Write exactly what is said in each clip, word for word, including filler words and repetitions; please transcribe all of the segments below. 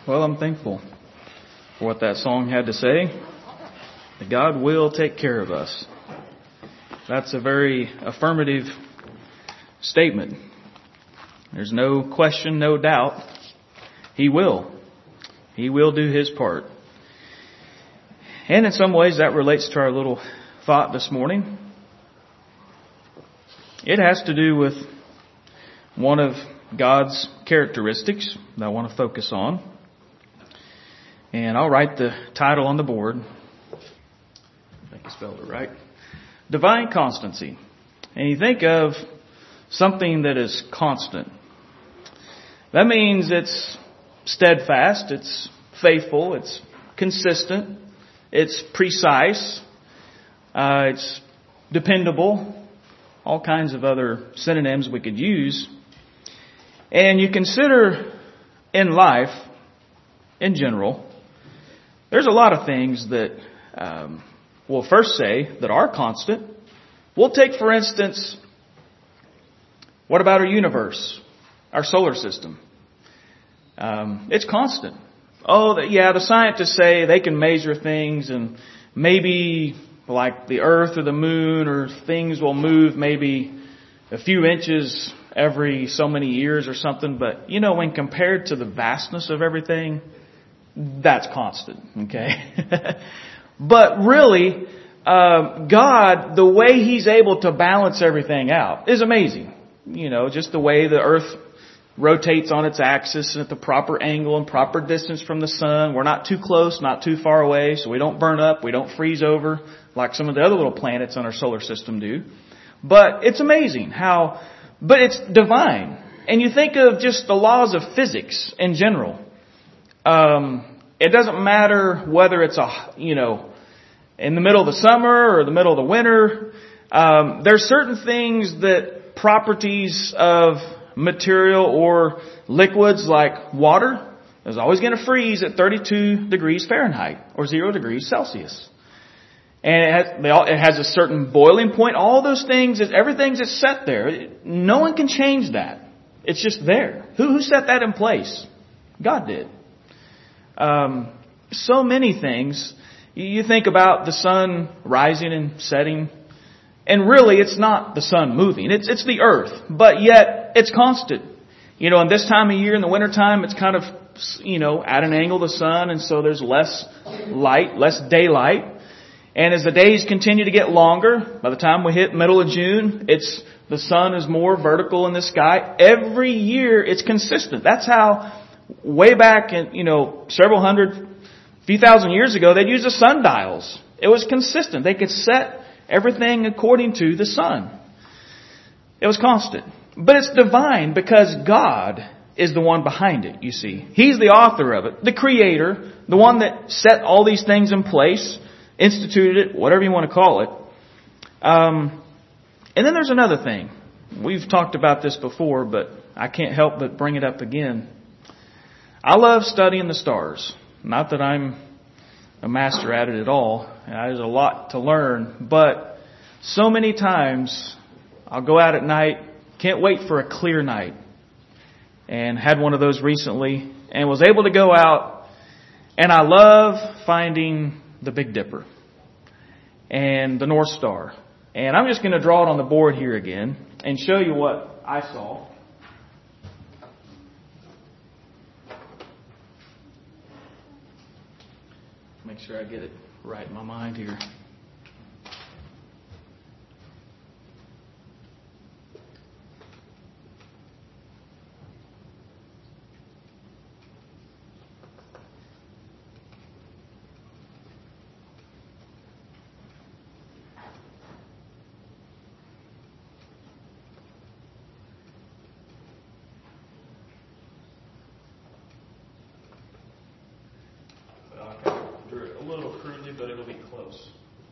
Well, I'm thankful for what that song had to say. That God will take care of us. That's a very affirmative statement. There's no question, no doubt. He will. He will do His part. And in some ways that relates to our little thought this morning. It has to do with one of God's characteristics that I want to focus on. And I'll write the title on the board. I think I spelled it right. Divine constancy. And you think of something that is constant. That means it's steadfast, it's faithful, it's consistent, it's precise, uh, it's dependable, all kinds of other synonyms we could use. And you consider in life, in general, there's a lot of things that um, we'll first say that are constant. We'll take, for instance, what about our universe, our solar system? Um, it's constant. Oh, yeah, the scientists say they can measure things and maybe like the Earth or the Moon or things will move maybe a few inches every so many years or something. But, you know, when compared to the vastness of everything, that's constant, okay? But really, uh, God, the way He's able to balance everything out is amazing. You know, just the way the Earth rotates on its axis and at the proper angle and proper distance from the sun. We're not too close, not too far away, so we don't burn up, we don't freeze over like some of the other little planets on our solar system do. But it's amazing how, but it's divine. And you think of just the laws of physics in general. Um, it doesn't matter whether it's a, you know, in the middle of the summer or the middle of the winter. Um, there's certain things that properties of material or liquids like water is always going to freeze at thirty-two degrees Fahrenheit or zero degrees Celsius. And it has, they all, it has a certain boiling point. All those things, everything's just set there. No one can change that. It's just there. Who, who set that in place? God did. Um, so many things. You think about the sun rising and setting, and really it's not the sun moving. It's it's the earth, but yet it's constant. You know, and this time of year in the wintertime, it's kind of, you know, at an angle the sun, and so there's less light, less daylight. And as the days continue to get longer, by the time we hit middle of June, it's the sun is more vertical in the sky. Every year it's consistent. That's how way back in, you know, several hundred, few thousand years ago, they'd use the sundials. It was consistent. They could set everything according to the sun. It was constant. But it's divine because God is the one behind it, you see. He's the author of it, the creator, the one that set all these things in place, instituted it, whatever you want to call it. Um, and then there's another thing. We've talked about this before, but I can't help but bring it up again. I love studying the stars. Not that I'm a master at it at all. There's a lot to learn. But so many times I'll go out at night, can't wait for a clear night. And had one of those recently and was able to go out. And I love finding the Big Dipper and the North Star. And I'm just going to draw it on the board here again and show you what I saw. Make sure I get it right in my mind here. A little crudely, but it'll be close.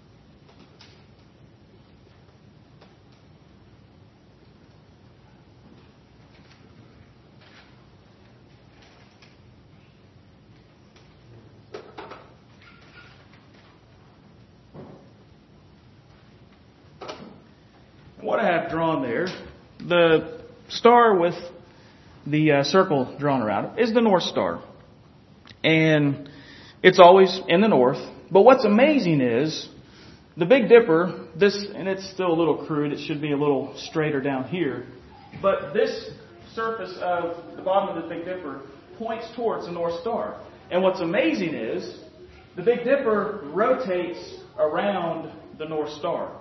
What I have drawn there, the star with the uh, circle drawn around it, is the North Star. And it's always in the north. But what's amazing is the Big Dipper, this, and it's still a little crude, it should be a little straighter down here. But this surface of the bottom of the Big Dipper points towards the North Star. And what's amazing is the Big Dipper rotates around the North Star.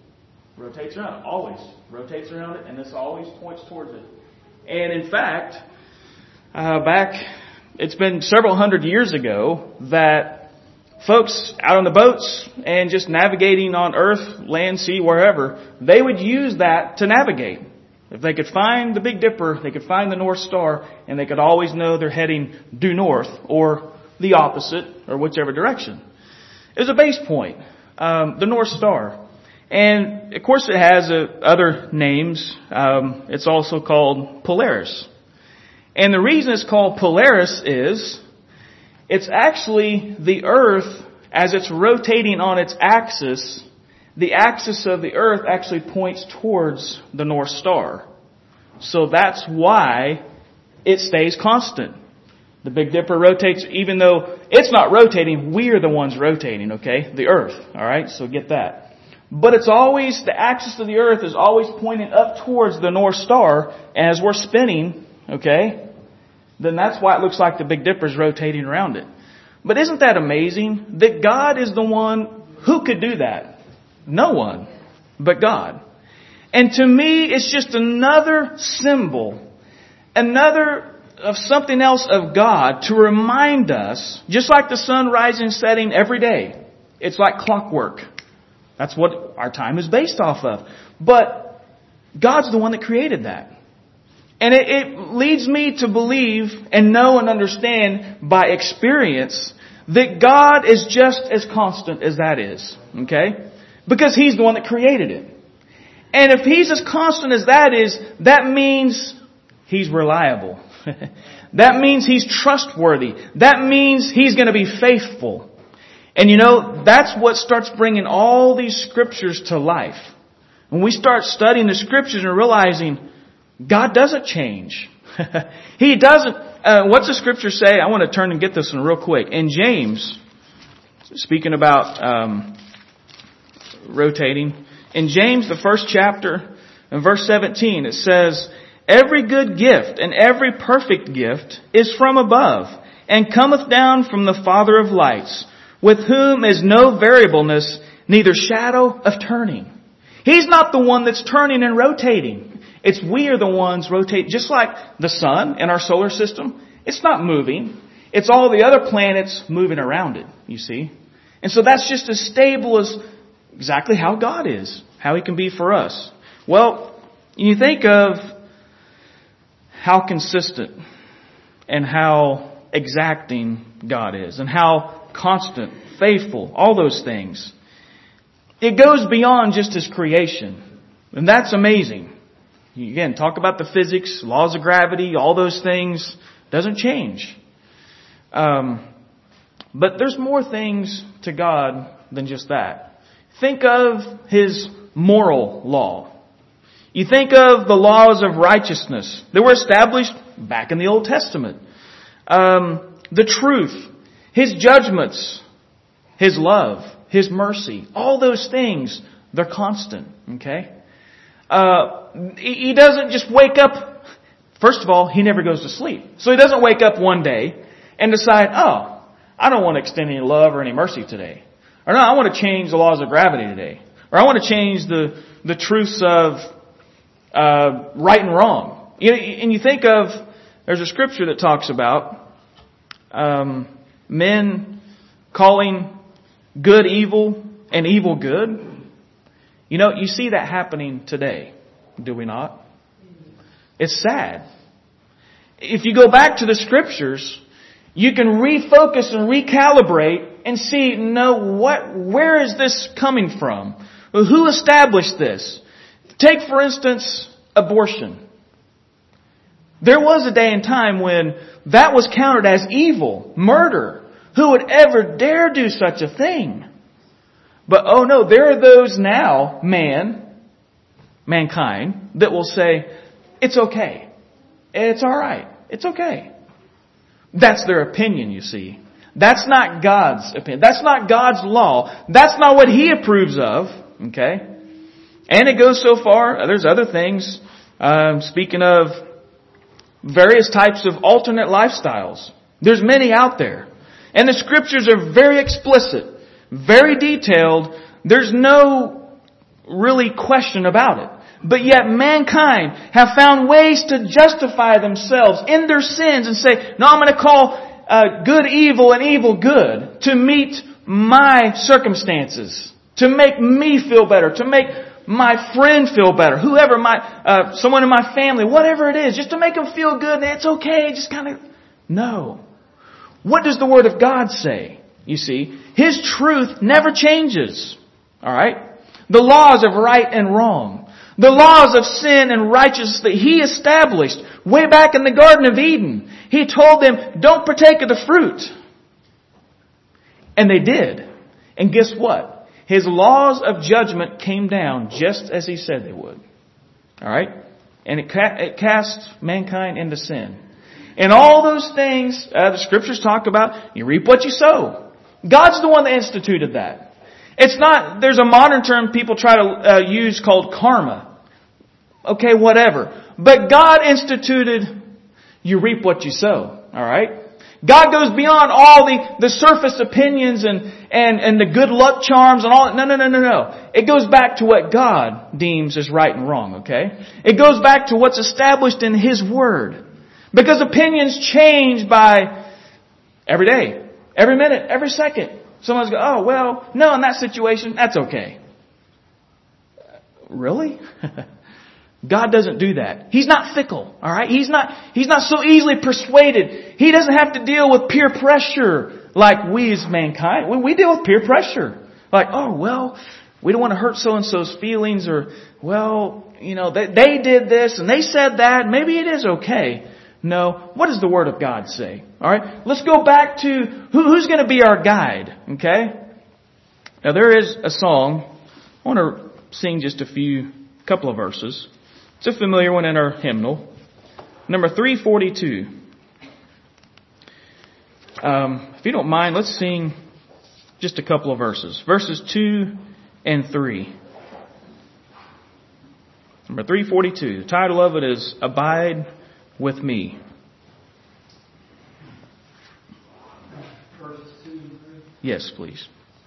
Rotates around, always rotates around it, and this always points towards it. And in fact, uh, back, it's been several hundred years ago that folks out on the boats and just navigating on earth, land, sea, wherever, they would use that to navigate. If they could find the Big Dipper, they could find the North Star, and they could always know they're heading due north or the opposite or whichever direction. It was a base point, um, the North Star. And of course it has uh, other names. Um, it's also called Polaris. And the reason it's called Polaris is it's actually the Earth as it's rotating on its axis. The axis of the Earth actually points towards the North Star. So that's why it stays constant. The Big Dipper rotates, even though it's not rotating, we're the ones rotating, okay? The Earth, alright? So get that. But it's always, the axis of the Earth is always pointing up towards the North Star as we're spinning, okay? Then that's why it looks like the Big Dipper is rotating around it. But isn't that amazing? That God is the one who could do that. No one but God. And to me, it's just another symbol, another of something else of God to remind us, just like the sun rising and setting every day. It's like clockwork. That's what our time is based off of. But God's the one that created that. And it, it leads me to believe and know and understand by experience that God is just as constant as that is. Okay? Because He's the one that created it. And if He's as constant as that is, that means He's reliable. That means He's trustworthy. That means He's going to be faithful. And you know, that's what starts bringing all these scriptures to life. When we start studying the scriptures and realizing God doesn't change. He doesn't. Uh, what's the scripture say? I want to turn and get this one real quick. In James, speaking about um, rotating, in James, the first chapter, in verse seventeen, it says, "Every good gift and every perfect gift is from above, and cometh down from the Father of lights, with whom is no variableness, neither shadow of turning." He's not the one that's turning and rotating. It's we are the ones rotating. Just like the sun in our solar system, it's not moving. It's all the other planets moving around it, you see. And so that's just as stable as exactly how God is, how He can be for us. Well, you think of how consistent and how exacting God is and how constant, faithful, all those things. It goes beyond just His creation. And that's amazing. Again, talk about the physics, laws of gravity, all those things. Doesn't change. Um, but there's more things to God than just that. Think of His moral law. You think of the laws of righteousness that were established back in the Old Testament. Um, the truth, His judgments, His love, His mercy, all those things, they're constant. Okay? Uh, he doesn't just wake up. First of all, He never goes to sleep. So He doesn't wake up one day and decide, oh, I don't want to extend any love or any mercy today. Or no, I want to change the laws of gravity today. Or I want to change the, the truths of uh, right and wrong. You know, and you think of, there's a scripture that talks about um, men calling good evil and evil good. You know, you see that happening today, do we not? It's sad. If you go back to the scriptures, you can refocus and recalibrate and see, no, what, where is this coming from? Who established this? Take, for instance, abortion. There was a day and time when that was counted as evil, murder. Who would ever dare do such a thing? But oh no, there are those now, man, mankind, that will say, it's okay. It's alright. It's okay. That's their opinion, you see. That's not God's opinion. That's not God's law. That's not what He approves of. Okay? And it goes so far, there's other things. Um, speaking of various types of alternate lifestyles. There's many out there. And the Scriptures are very explicit, very detailed. There's no really question about it. But yet mankind have found ways to justify themselves in their sins and say, no, I'm going to call uh, good evil and evil good to meet my circumstances, to make me feel better, to make my friend feel better, whoever, my uh, someone in my family, whatever it is, just to make them feel good. It's okay, just kind of, no. What does the Word of God say? You see, His truth never changes. All right? The laws of right and wrong. The laws of sin and righteousness that He established way back in the Garden of Eden. He told them, don't partake of the fruit. And they did. And guess what? His laws of judgment came down just as He said they would. Alright? And it, ca- it cast mankind into sin. And all those things, uh, the Scriptures talk about, you reap what you sow. God's the one that instituted that. It's not, there's a modern term people try to uh, use called karma. Okay, whatever. But God instituted, you reap what you sow. Alright? God goes beyond all the, the surface opinions and, and, and the good luck charms and all. No, no, no, no, no. It goes back to what God deems as right and wrong, okay? It goes back to what's established in His Word. Because opinions change by every day, every minute, every second. Someone's go, oh, well, no, in that situation, that's okay. Really? God doesn't do that. He's not fickle, alright? He's not, He's not so easily persuaded. He doesn't have to deal with peer pressure like we as mankind. We, we deal with peer pressure. Like, oh, well, we don't want to hurt so-and-so's feelings, or, well, you know, they, they did this and they said that. Maybe it is okay. No. What does the Word of God say? Alright? Let's go back to who, who's going to be our guide. Okay? Now there is a song. I want to sing just a few, couple of verses. It's a familiar one in our hymnal. Number three forty-two. Um, if you don't mind, let's sing just a couple of verses. Verses two and three. Number three forty-two. The title of it is Abide with Me. Yes, please.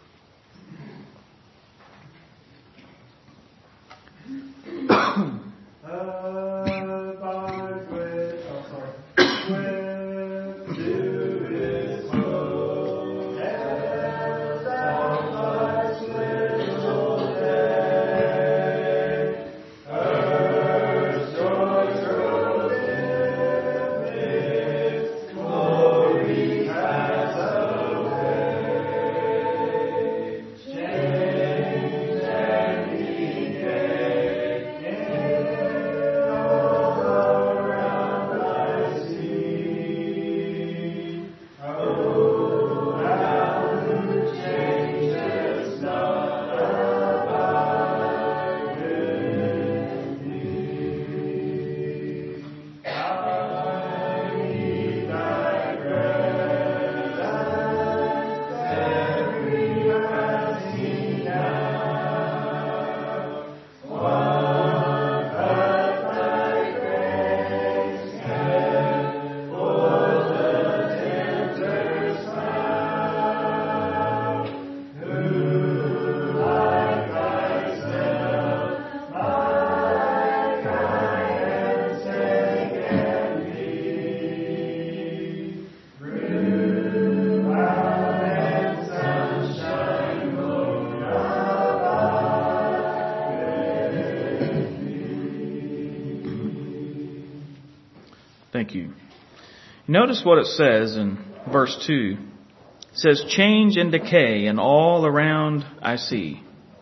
Thank you. Notice what it says in verse two. It says, change and decay, and all around I see.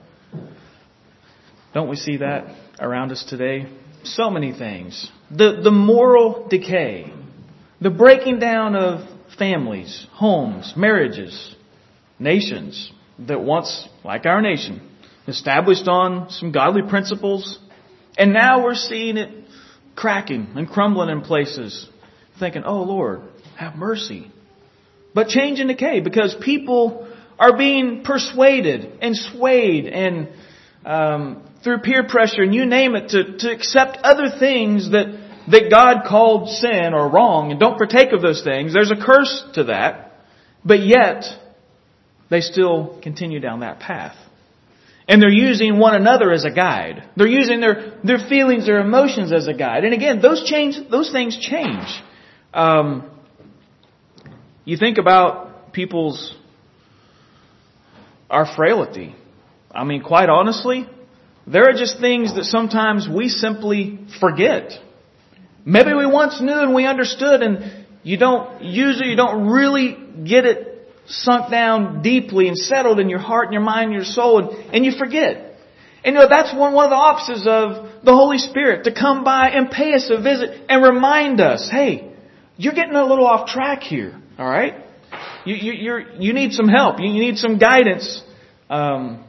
Don't we see that around us today? So many things. The, the moral decay. The breaking down of families, homes, marriages, nations that once, like our nation, established on some godly principles. And now we're seeing it cracking and crumbling in places. Thinking, oh Lord, have mercy. But change and decay, because people are being persuaded and swayed and um, through peer pressure and you name it to, to accept other things that, that God called sin or wrong and don't partake of those things. There's a curse to that. But yet, they still continue down that path. And they're using one another as a guide. They're using their, their feelings, their emotions as a guide. And again, those change, those things change. Um, you think about people's, our frailty. I mean, quite honestly, there are just things that sometimes we simply forget. Maybe we once knew and we understood, and you don't, usually you don't really get it sunk down deeply and settled in your heart and your mind and your soul, and, and you forget. And you know, that's one, one of the offices of the Holy Spirit, to come by and pay us a visit and remind us, hey, you're getting a little off track here, all right? You, you, you're, you need some help. You, you need some guidance. Um,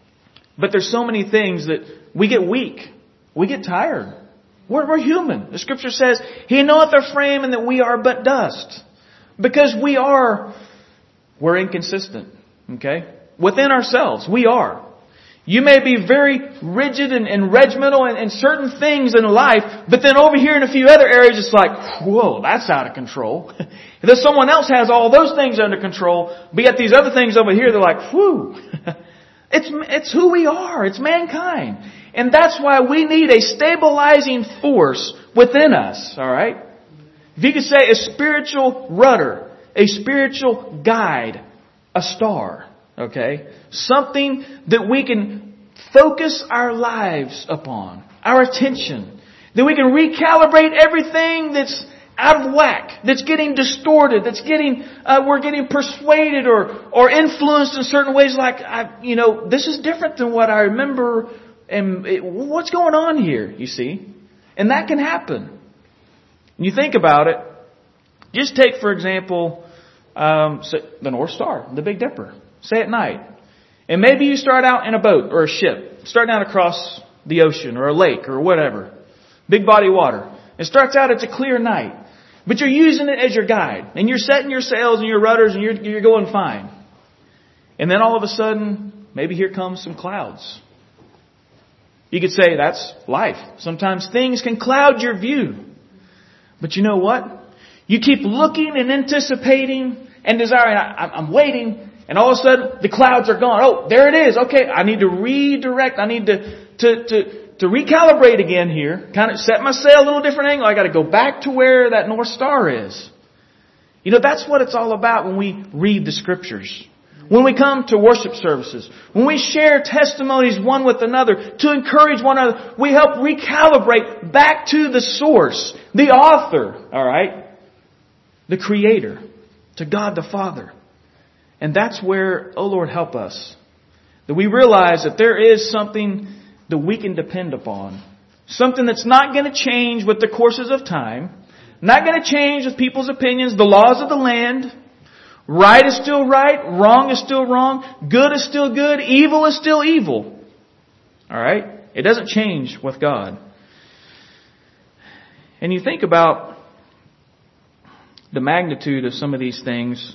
but there's so many things that we get weak. We get tired. We're, we're human. The Scripture says, He knoweth our frame and that we are but dust. Because we are... We're inconsistent, okay? Within ourselves, we are. You may be very rigid and, and regimental in, in certain things in life, but then over here in a few other areas, it's like, whoa, that's out of control. Then someone else has all those things under control, but yet these other things over here, they're like, whew. It's, it's who we are. It's mankind. And that's why we need a stabilizing force within us, alright? If you could say a spiritual rudder, a spiritual guide, a star, okay? Something that we can focus our lives upon, our attention. That we can recalibrate everything that's out of whack, that's getting distorted, that's getting, uh, we're getting persuaded or, or influenced in certain ways like, I, you know, this is different than what I remember, and it, what's going on here, you see? And that can happen. When you think about it, just take, for example, um, the North Star, the Big Dipper. Say at night. And maybe you start out in a boat or a ship, starting out across the ocean or a lake or whatever. Big body of water. It starts out, it's a clear night. But you're using it as your guide. And you're setting your sails and your rudders and you're, you're going fine. And then all of a sudden, maybe here comes some clouds. You could say that's life. Sometimes things can cloud your view. But you know what? You keep looking and anticipating and desiring. I, I'm waiting. And all of a sudden, the clouds are gone. Oh, there it is. Okay, I need to redirect. I need to, to, to, to recalibrate again here. Kind of set my sail a little different angle. I got to go back to where that North Star is. You know, that's what it's all about when we read the Scriptures. When we come to worship services. When we share testimonies one with another to encourage one another. We help recalibrate back to the source. The author. All right. The Creator, to God the Father. And that's where, oh Lord, help us. That we realize that there is something that we can depend upon. Something that's not going to change with the courses of time. Not going to change with people's opinions. The laws of the land. Right is still right. Wrong is still wrong. Good is still good. Evil is still evil. Alright? It doesn't change with God. And you think about the magnitude of some of these things.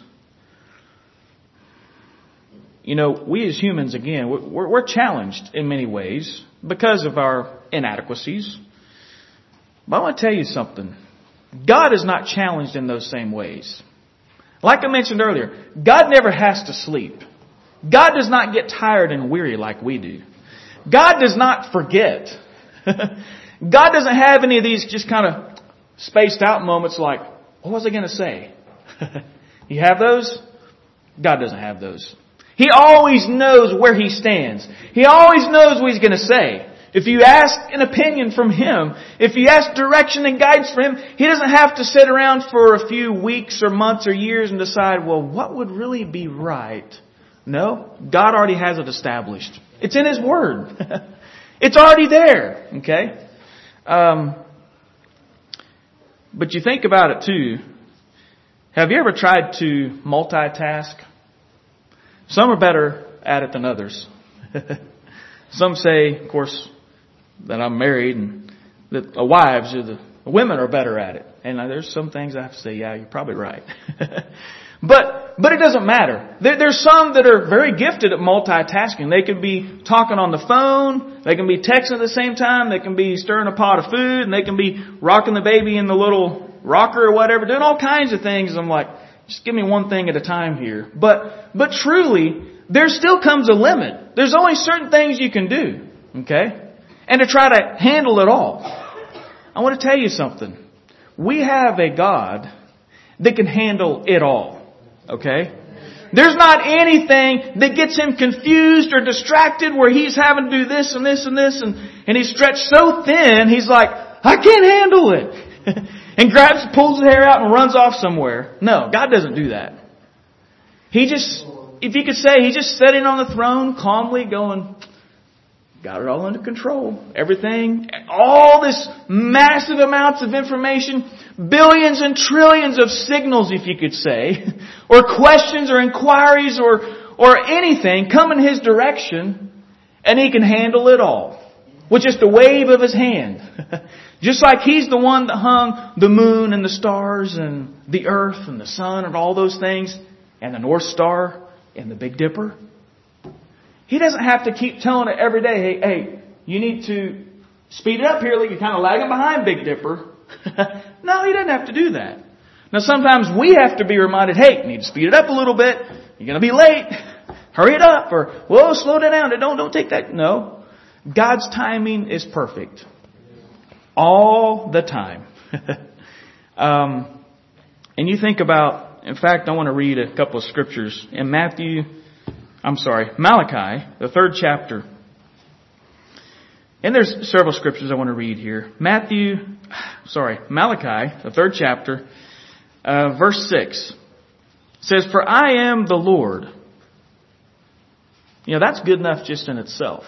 You know, we as humans, again, we're, we're challenged in many ways because of our inadequacies. But I want to tell you something. God is not challenged in those same ways. Like I mentioned earlier, God never has to sleep. God does not get tired and weary like we do. God does not forget. God doesn't have any of these just kind of spaced out moments like, what was I going to say? You have those? God doesn't have those. He always knows where He stands. He always knows what He's going to say. If you ask an opinion from Him, if you ask direction and guidance from Him, He doesn't have to sit around for a few weeks or months or years and decide, well, what would really be right? No, God already has it established. It's in His Word. It's already there. Okay? Um, but you think about it too. Have you ever tried to multitask? Some are better at it than others. Some say, of course, that I'm married and that wives are the Women are better at it. And there's some things I have to say, yeah, you're probably right. but, but it doesn't matter. There, there's some that are very gifted at multitasking. They could be talking on the phone. They can be texting at the same time. They can be stirring a pot of food, and they can be rocking the baby in the little rocker or whatever, doing all kinds of things. I'm like, just give me one thing at a time here. But, but truly, there still comes a limit. There's only certain things you can do. Okay? And to try to handle it all. I want to tell you something. We have a God that can handle it all. Okay? There's not anything that gets Him confused or distracted where He's having to do this and this and this and, and He's stretched so thin, He's like, I can't handle it. And grabs, pulls his hair out and runs off somewhere. No, God doesn't do that. He just, if you could say, He's just sitting on the throne calmly going, got it all under control. Everything, all this massive amounts of information, billions and trillions of signals, if you could say, or questions or inquiries or, or anything come in His direction, and He can handle it all with just a wave of His hand. Just like He's the one that hung the moon and the stars and the earth and the sun and all those things and the North Star and the Big Dipper. He doesn't have to keep telling it every day, hey, hey, you need to speed it up here, like you're kind of lagging behind Big Dipper. No, He doesn't have to do that. Now sometimes we have to be reminded, hey, you need to speed it up a little bit. You're going to be late. Hurry it up. Or, whoa, slow it down. Don't, don't take that. No. God's timing is perfect. All the time. um, and you think about, in fact, I want to read a couple of scriptures in Matthew, I'm sorry, Malachi, the third chapter. And there's several scriptures I want to read here. Matthew, sorry, Malachi, the third chapter, uh, verse six. Says, for I am the Lord. You know, that's good enough just in itself.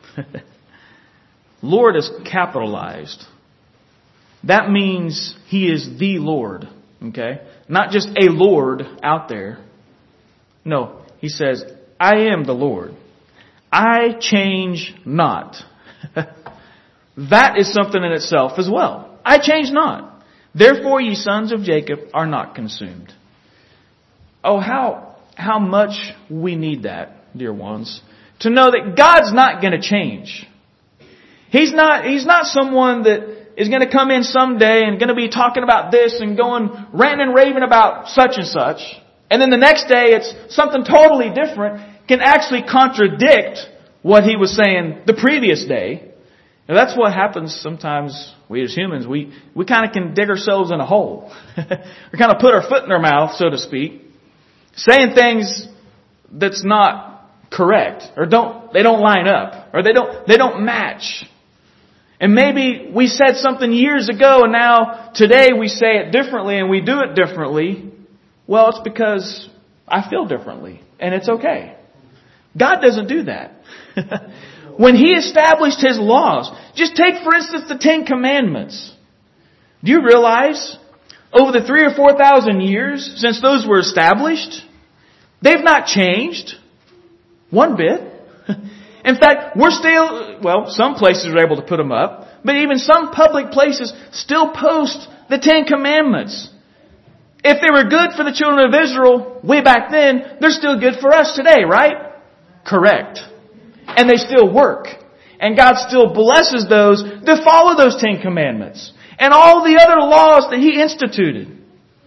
Lord is capitalized. That means He is the Lord. Okay? Not just a Lord out there. No, He says, I am the Lord. I change not. That is something in itself as well. I change not. Therefore ye sons of Jacob are not consumed. Oh, how, how much we need that, dear ones. To know that God's not going to change. He's not, He's not someone that is going to come in someday and going to be talking about this and going ranting and raving about such and such. And then the next day it's something totally different, can actually contradict what He was saying the previous day. Now that's what happens sometimes. We as humans, we, we kind of can dig ourselves in a hole. We kind of put our foot in our mouth, so to speak, saying things that's not correct, or don't, they don't line up, or they don't, they don't match. And maybe we said something years ago and now today we say it differently and we do it differently. Well, it's because I feel differently, and it's okay. God doesn't do that. When He established His laws, just take for instance the Ten Commandments. Do you realize over the three or four thousand years since those were established, they've not changed one bit. In fact, we're still, well, some places are able to put them up, but even some public places still post the Ten Commandments. If they were good for the children of Israel way back then, they're still good for us today, right? Correct. And they still work. And God still blesses those that follow those Ten Commandments. And all the other laws that He instituted.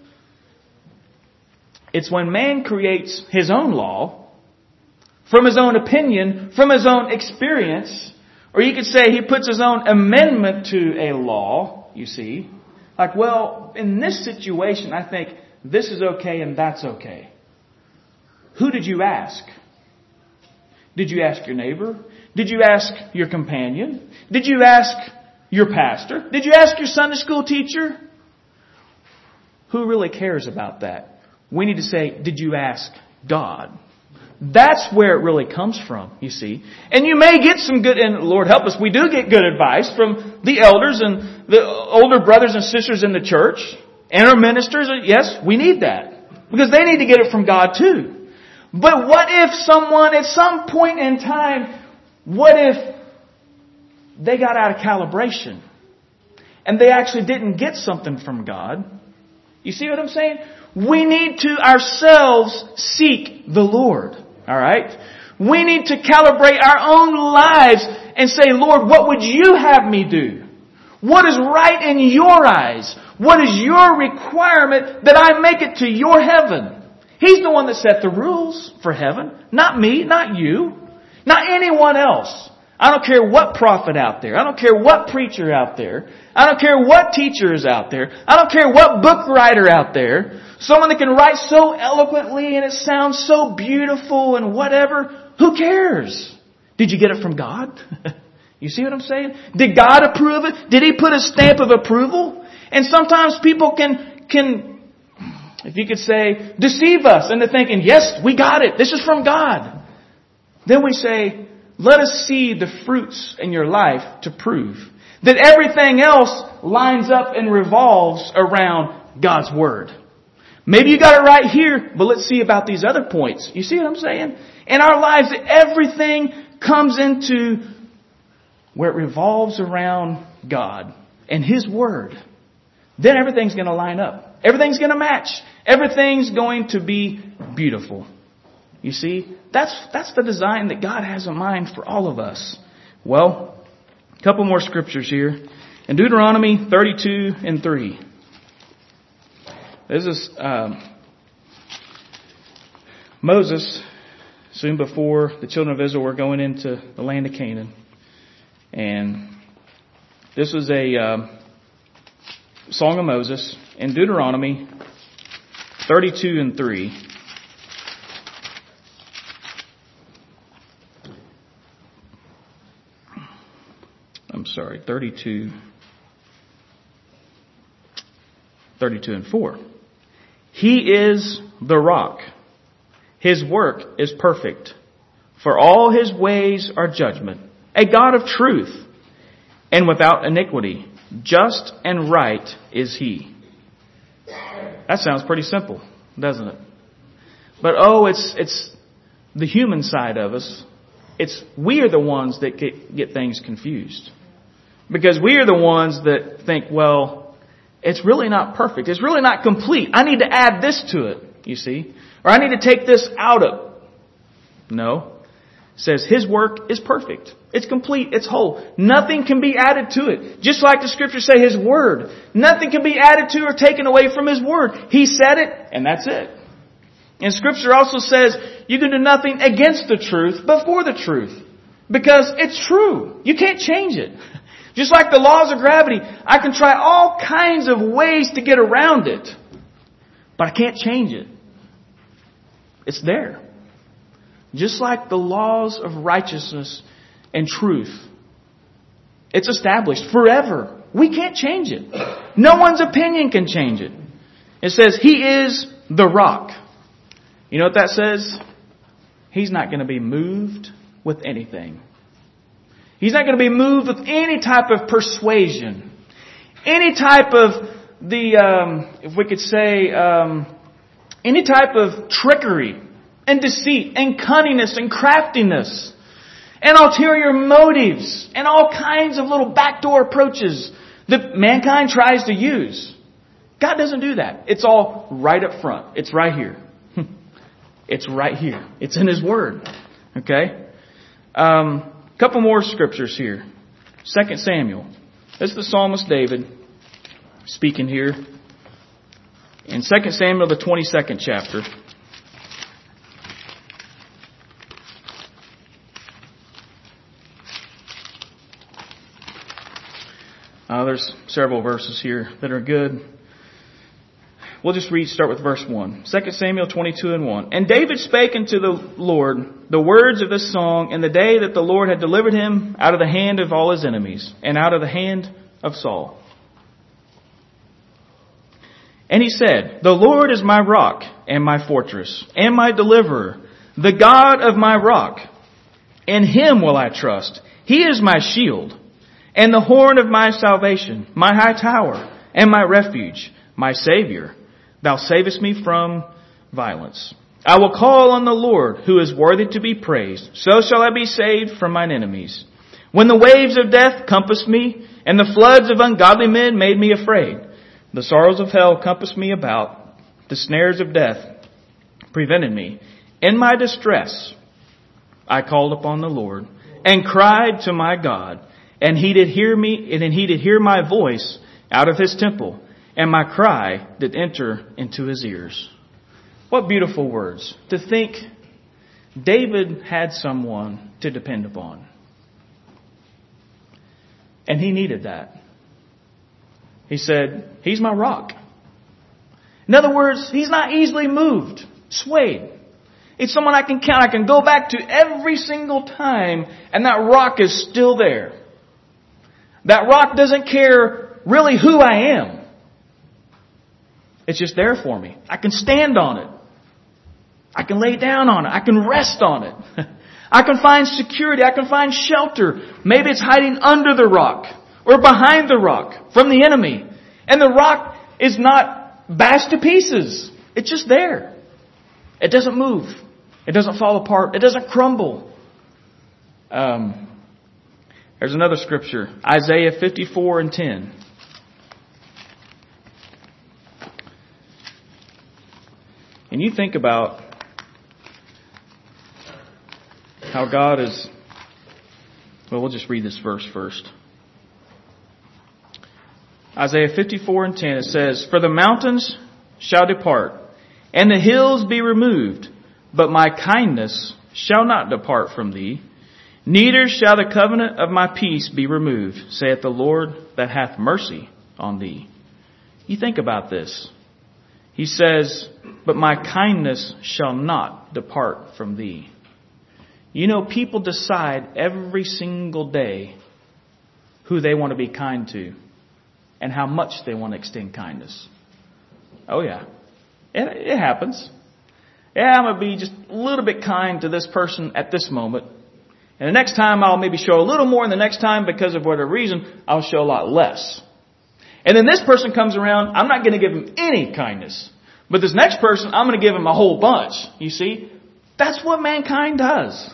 It's when man creates his own law, from his own opinion, from his own experience, or you could say he puts his own amendment to a law, you see. Like, well, in this situation, I think this is okay and that's okay. Who did you ask? Did you ask your neighbor? Did you ask your companion? Did you ask your pastor? Did you ask your Sunday school teacher? Who really cares about that? We need to say, did you ask God? That's where it really comes from, you see. And you may get some good, and Lord help us, we do get good advice from the elders and the older brothers and sisters in the church and our ministers. Yes, we need that. Because they need to get it from God too. But what if someone at some point in time, what if they got out of calibration? and they actually didn't get something from God. You see what I'm saying? We need to ourselves seek the Lord. All right? We need to calibrate our own lives and say, Lord, what would you have me do? What is right in your eyes? What is your requirement that I make it to your heaven? He's the one that set the rules for heaven. Not me, not you, not anyone else. I don't care what prophet out there. I don't care what preacher out there. I don't care what teacher is out there. I don't care what book writer out there. Someone that can write so eloquently and it sounds so beautiful and whatever. Who cares? Did you get it from God? You see what I'm saying? Did God approve it? Did He put a stamp of approval? And sometimes people can, can, if you could say, deceive us into thinking, yes, we got it. This is from God. Then we say, let us see the fruits in your life to prove that everything else lines up and revolves around God's Word. Maybe you got it right here, but let's see about these other points. You see what I'm saying? In our lives, everything comes into where it revolves around God and His Word. Then everything's going to line up. Everything's going to match. Everything's going to be beautiful. You see, that's that's the design that God has in mind for all of us. Well, a couple more scriptures here. In Deuteronomy thirty-two and three. This is um, Moses, soon before the children of Israel were going into the land of Canaan. And this was a um, Song of Moses in Deuteronomy thirty-two and three. I'm sorry, thirty-two, thirty-two and four. He is the rock. His work is perfect. For all His ways are judgment. A God of truth and without iniquity. Just and right is He. That sounds pretty simple, doesn't it? But oh, it's it's the human side of us. It's we are the ones that get, get things confused. Because we are the ones that think, well, it's really not perfect. It's really not complete. I need to add this to it, you see. Or I need to take this out of. No. It says His work is perfect. It's complete. It's whole. Nothing can be added to it. Just like the scriptures say, His Word. Nothing can be added to or taken away from His Word. He said it, and that's it. And scripture also says you can do nothing against the truth, but for the truth. Because it's true. You can't change it. Just like the laws of gravity, I can try all kinds of ways to get around it. But I can't change it. It's there. Just like the laws of righteousness and truth. It's established forever. We can't change it. No one's opinion can change it. It says He is the rock. You know what that says? He's not going to be moved with anything. He's not going to be moved with any type of persuasion. Any type of the, um, if we could say, um, any type of trickery and deceit and cunningness and craftiness and ulterior motives and all kinds of little backdoor approaches that mankind tries to use. God doesn't do that. It's all right up front. It's right here. It's right here. It's in His Word. Okay? Um, couple more scriptures here. Second Samuel. This is the psalmist David speaking here. In Second Samuel, the twenty-second chapter. Uh, there's several verses here that are good. We'll just read, start with verse one. Second Samuel twenty-two and one. And David spake unto the Lord the words of this song in the day that the Lord had delivered him out of the hand of all his enemies and out of the hand of Saul. And he said, The Lord is my rock and my fortress and my deliverer, the God of my rock. In Him will I trust. He is my shield and the horn of my salvation, my high tower and my refuge, my Savior. Thou savest me from violence. I will call on the Lord, who is worthy to be praised. So shall I be saved from mine enemies. When the waves of death compassed me, And the floods of ungodly men made me afraid. The sorrows of hell compassed me about. The snares of death prevented me. In my distress, I called upon the Lord and cried to my God. And He did hear me, and He did hear my voice out of His temple. And my cry did enter into His ears. What beautiful words. To think David had someone to depend upon. And he needed that. He said, He's my rock. In other words, he's not easily moved, swayed. It's someone I can count. I can go back to every single time, and that rock is still there. That rock doesn't care really who I am. It's just there for me. I can stand on it. I can lay down on it. I can rest on it. I can find security. I can find shelter. Maybe it's hiding under the rock or behind the rock from the enemy. And the rock is not bashed to pieces. It's just there. It doesn't move. It doesn't fall apart. It doesn't crumble. Um, there's another scripture, Isaiah fifty-four and ten. And you think about how God is... Well, we'll just read this verse first. Isaiah fifty-four and ten, it says, For the mountains shall depart, and the hills be removed, but my kindness shall not depart from thee, neither shall the covenant of my peace be removed, saith the Lord that hath mercy on thee. You think about this. He says, but my kindness shall not depart from thee. You know, people decide every single day who they want to be kind to and how much they want to extend kindness. Oh yeah, it, it happens. Yeah, I'm going to be just a little bit kind to this person at this moment. And the next time I'll maybe show a little more, and the next time, because of whatever reason, I'll show a lot less. And then this person comes around, I'm not going to give him any kindness. But this next person, I'm going to give him a whole bunch. You see? That's what mankind does.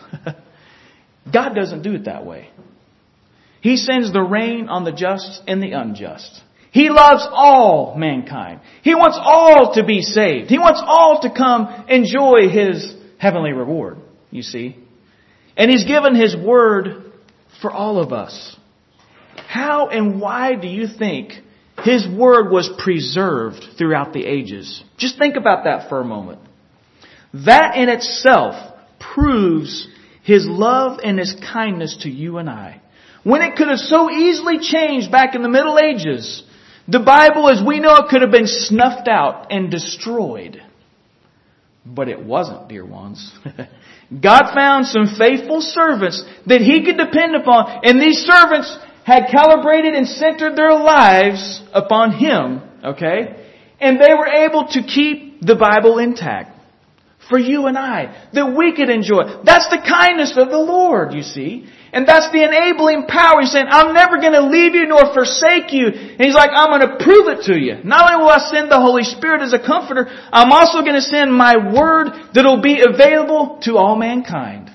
God doesn't do it that way. He sends the rain on the just and the unjust. He loves all mankind. He wants all to be saved. He wants all to come enjoy His heavenly reward, you see. And He's given His word for all of us. How and why do you think His word was preserved throughout the ages? Just think about that for a moment. That in itself proves His love and His kindness to you and I. When it could have so easily changed back in the Middle Ages, the Bible as we know it could have been snuffed out and destroyed. But it wasn't, dear ones. God found some faithful servants that He could depend upon, and these servants had calibrated and centered their lives upon Him, okay? And they were able to keep the Bible intact for you and I, that we could enjoy. That's the kindness of the Lord, you see. And that's the enabling power. He's saying, I'm never going to leave you nor forsake you. And He's like, I'm going to prove it to you. Not only will I send the Holy Spirit as a comforter, I'm also going to send my word that will be available to all mankind.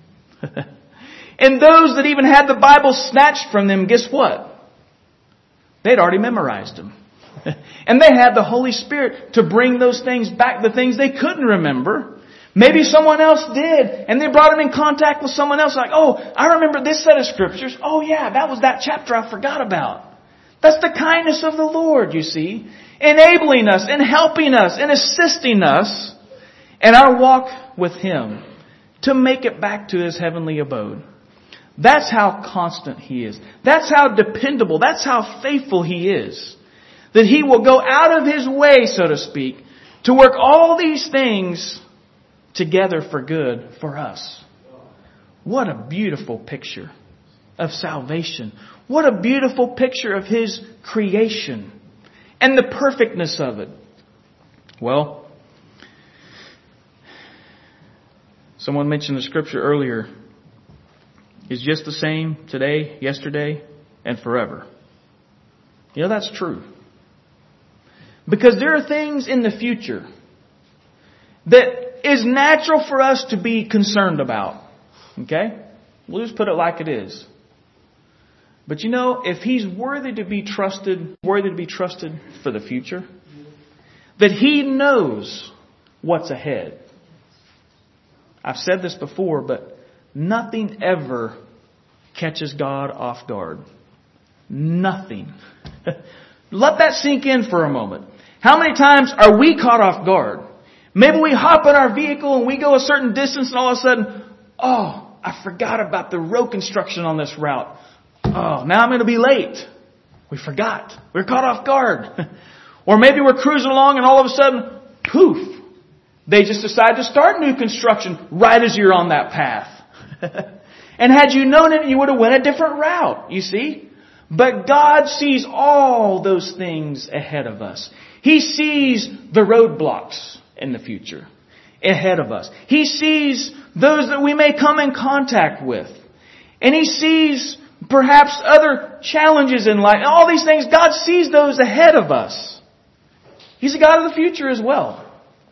And those that even had the Bible snatched from them, guess what? They'd already memorized them. And they had the Holy Spirit to bring those things back, the things they couldn't remember. Maybe someone else did, and they brought them in contact with someone else like, oh, I remember this set of scriptures. Oh yeah, that was that chapter I forgot about. That's the kindness of the Lord, you see. Enabling us and helping us and assisting us in our walk with Him to make it back to His heavenly abode. That's how constant He is. That's how dependable, that's how faithful He is. That He will go out of His way, so to speak, to work all these things together for good for us. What a beautiful picture of salvation. What a beautiful picture of His creation and the perfectness of it. Well, someone mentioned the scripture earlier. Is just the same today, yesterday, and forever. You know, that's true. Because there are things in the future that is natural for us to be concerned about. Okay? We'll just put it like it is. But you know, if He's worthy to be trusted, worthy to be trusted for the future, that He knows what's ahead. I've said this before, but nothing ever catches God off guard. Nothing. Let that sink in for a moment. How many times are we caught off guard? Maybe we hop in our vehicle and we go a certain distance and all of a sudden, oh, I forgot about the road construction on this route. Oh, now I'm going to be late. We forgot. We're caught off guard. Or maybe we're cruising along and all of a sudden, poof, they just decide to start new construction right as you're on that path. And had you known it, you would have went a different route, you see. But God sees all those things ahead of us. He sees the roadblocks in the future ahead of us. He sees those that we may come in contact with. And He sees perhaps other challenges in life. All these things, God sees those ahead of us. He's a God of the future as well.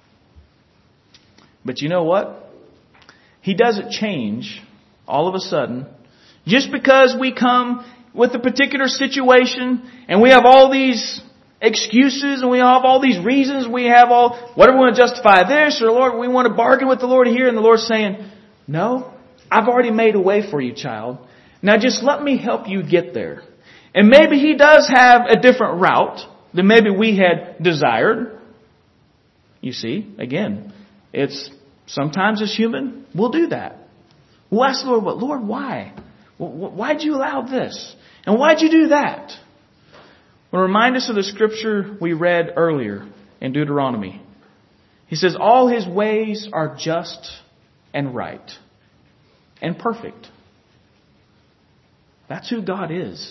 But you know what? He doesn't change all of a sudden just because we come with a particular situation and we have all these excuses and we have all these reasons. We have all, whatever we want to justify this, or Lord, we want to bargain with the Lord here, and the Lord's saying, no, I've already made a way for you, child. Now just let me help you get there. And maybe He does have a different route than maybe we had desired. You see, again, it's sometimes as human, we'll do that. We'll ask the Lord, but Lord, why? Why'd you allow this? And why'd you do that? Well, remind us of the scripture we read earlier in Deuteronomy. He says, all His ways are just and right and perfect. That's who God is.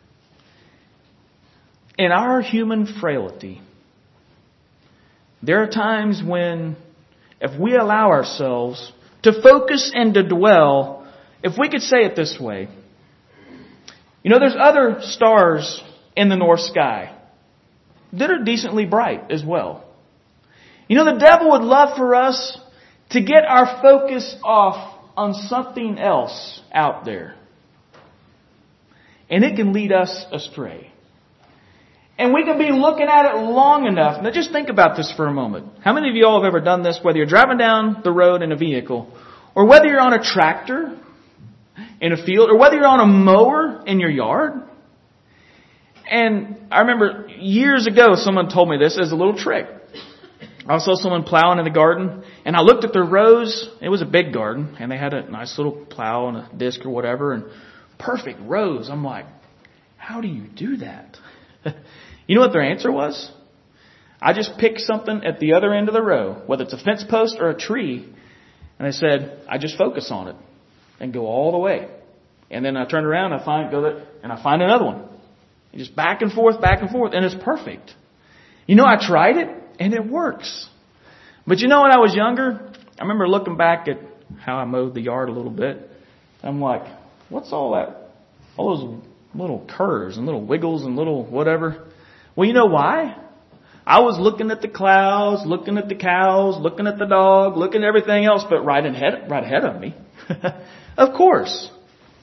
In our human frailty, there are times when, if we allow ourselves to focus and to dwell, if we could say it this way, you know, there's other stars in the north sky that are decently bright as well. You know, the devil would love for us to get our focus off on something else out there. And it can lead us astray. And we can be looking at it long enough. Now just think about this for a moment. How many of you all have ever done this, whether you're driving down the road in a vehicle, or whether you're on a tractor in a field, or whether you're on a mower in your yard? And I remember years ago someone told me this as a little trick. I saw someone plowing in the garden, and I looked at their rows. It was a big garden, and they had a nice little plow and a disc or whatever, and perfect rows. I'm like, how do you do that? You know what their answer was? I just picked something at the other end of the row, whether it's a fence post or a tree, and I said, I just focus on it and go all the way. And then I turn around, I find go there, and I find another one. And just back and forth, back and forth, and it's perfect. You know, I tried it, and it works. But you know, when I was younger, I remember looking back at how I mowed the yard a little bit. I'm like, what's all that? All those little curves and little wiggles and little whatever. Well, you know why? I was looking at the clouds, looking at the cows, looking at the dog, looking at everything else, but right ahead, right ahead of me. Of course.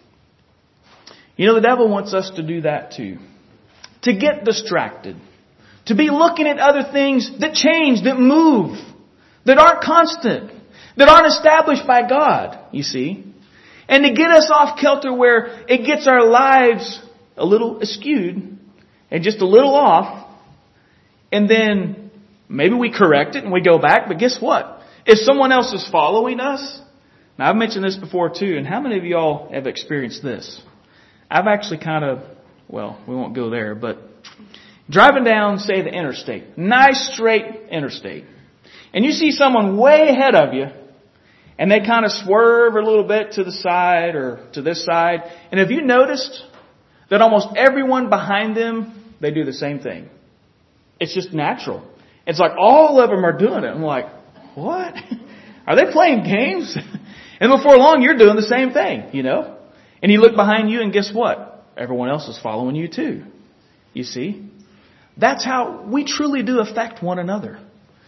You know, the devil wants us to do that too. To get distracted. To be looking at other things that change, that move, that aren't constant, that aren't established by God, you see. And to get us off kilter where it gets our lives a little askewed and just a little off. And then maybe we correct it and we go back. But guess what? If someone else is following us. Now I've mentioned this before too. And how many of y'all have experienced this? I've actually kind of, well, we won't go there, but driving down, say, the interstate. Nice straight interstate. And you see someone way ahead of you. And they kind of swerve a little bit to the side or to this side. And have you noticed that almost everyone behind them, they do the same thing? It's just natural. It's like all of them are doing it. I'm like, what? Are they playing games? And before long, you're doing the same thing, you know? And you look behind you and guess what? Everyone else is following you too. You see? That's how we truly do affect one another.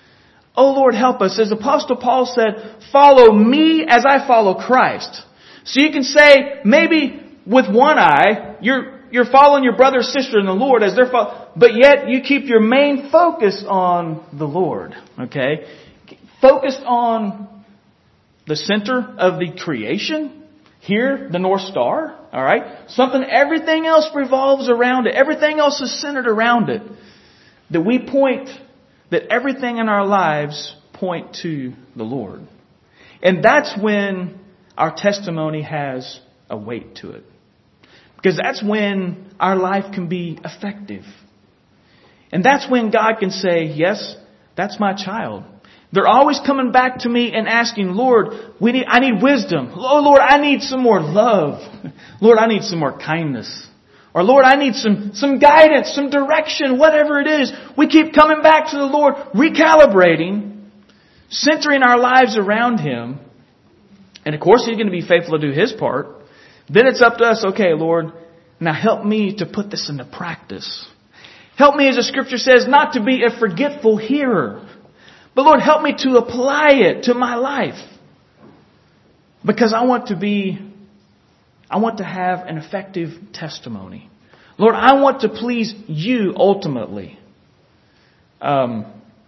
Oh Lord, help us. As Apostle Paul said, follow me as I follow Christ. So you can say, maybe with one eye, you're you're following your brother or sister in the Lord as they're following, but yet you keep your main focus on the Lord. Okay? Focused on the center of the creation. Here, the North Star. Alright? Something, everything else revolves around it. Everything else is centered around it. That we point, that everything in our lives point to the Lord. And that's when our testimony has a weight to it. Because that's when our life can be effective. And that's when God can say, yes, that's my child. They're always coming back to me and asking, Lord, we need, I need wisdom. Oh, Lord, I need some more love. Lord, I need some more kindness. Or Lord, I need some, some guidance, some direction, whatever it is. We keep coming back to the Lord, recalibrating, centering our lives around Him. And of course, He's going to be faithful to do His part. Then it's up to us, okay, Lord, now help me to put this into practice. Help me, as the Scripture says, not to be a forgetful hearer. But Lord, help me to apply it to my life. Because I want to be, I want to have an effective testimony. Lord, I want to please You ultimately. Um,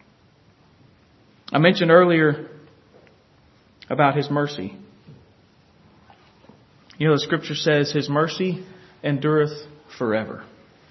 I mentioned earlier about His mercy. You know, the Scripture says His mercy endureth forever.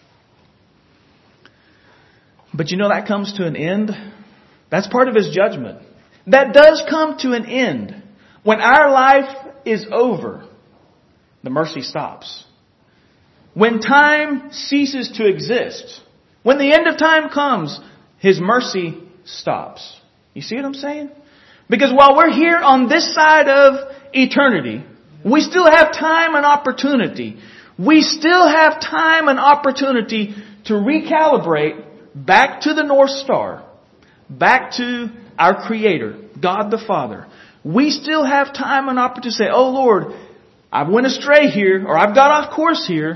But you know that comes to an end. That's part of His judgment. That does come to an end. When our life is over, the mercy stops. When time ceases to exist, when the end of time comes, His mercy stops. You see what I'm saying? Because while we're here on this side of eternity, we still have time and opportunity. We still have time and opportunity to recalibrate back to the North Star, back to our Creator, God the Father. We still have time and opportunity to say, oh Lord, I went astray here, or I've got off course here.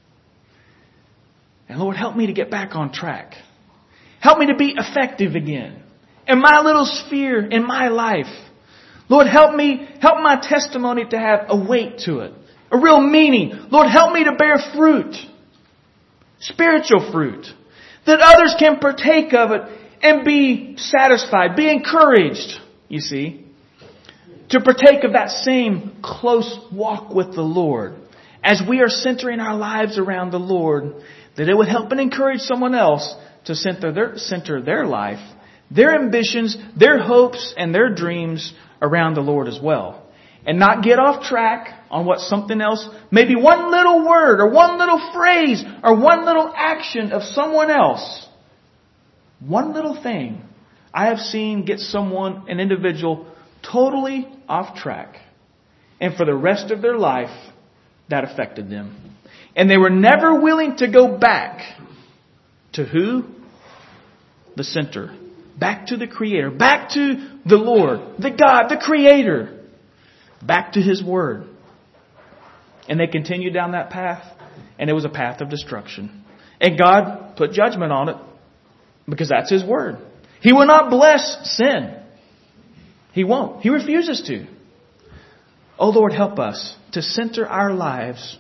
And Lord, help me to get back on track. Help me to be effective again in my little sphere, in my life. Lord, help me, help my testimony to have a weight to it, a real meaning. Lord, help me to bear fruit, spiritual fruit, that others can partake of it and be satisfied, be encouraged, you see, to partake of that same close walk with the Lord. As we are centering our lives around the Lord, that it would help and encourage someone else to center their, center their life, their ambitions, their hopes, and their dreams around the Lord as well. And not get off track on what something else, maybe one little word or one little phrase or one little action of someone else. One little thing I have seen get someone, an individual, totally off track. And for the rest of their life, that affected them. And they were never willing to go back to who? The center. Back to the Creator. Back to the Lord. The God, the Creator. Back to His Word. And they continued down that path. And it was a path of destruction. And God put judgment on it. Because that's His Word. He will not bless sin. He won't. He refuses to. Oh Lord, help us to center our lives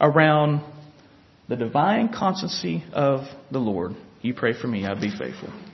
around the divine constancy of the Lord. You pray for me, I'd be faithful.